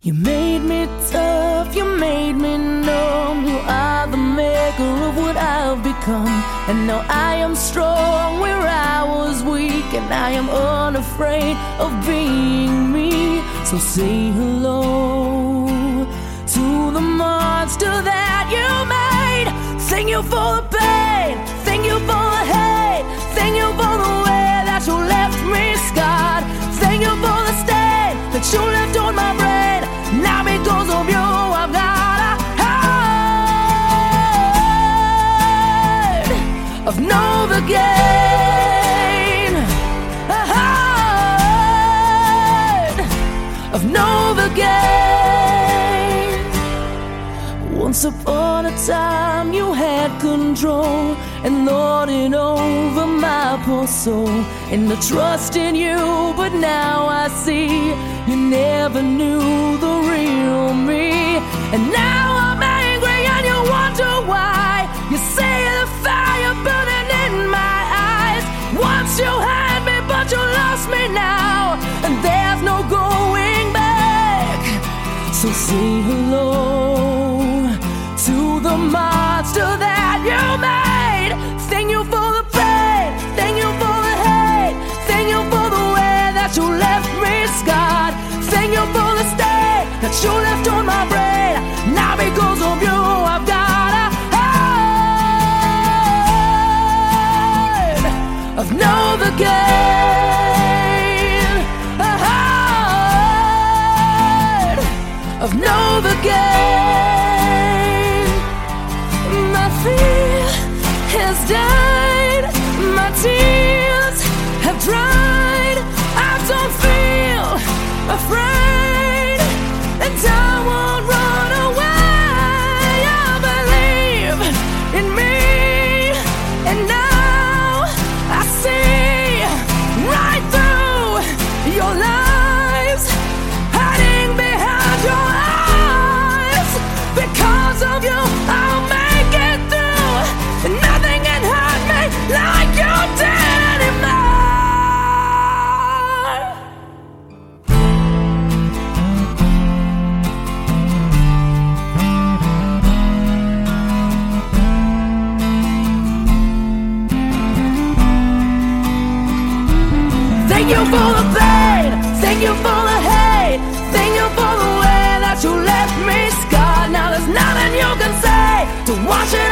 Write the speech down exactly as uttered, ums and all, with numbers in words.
You made me tough, you made me numb. You are the maker of what I've become. And now I am strong where I was weak, and I am unafraid of being me. So say hello to the monster that you made. Thank you for the pain, thank you for the hate, thank you for the way that you left me scarred. Thank you for the stain that you left on my brain. Now because of you I've got a heart of Novocaine, a heart of Novocaine. Once upon a time you had control and lorded over my poor soul, and I trust in you, but now I see you never knew the real me. And now I'm angry and you wonder why. You see the fire burning in my eyes. Once you had me, but you lost me now, and there's no going back. So say hello to the monster that you made. Thank you for the pain, thank you for the hate, thank you for the way that you left me scarred. Thank you for the stain that you left on my brain. Now because of you I've got a heart of Novocaine, a heart of Novocaine. My fear has died, my tears have dried. I don't feel afraid, and I won't run away. I believe in me, and now I see right through your lies, hiding behind your eyes. Because of you I'll make it through, and nothing can hurt me like you did anymore. Thank you for the pain, thank you for the hate, thank you for the way that you left me scarred. Now there's nothing you can say to wash it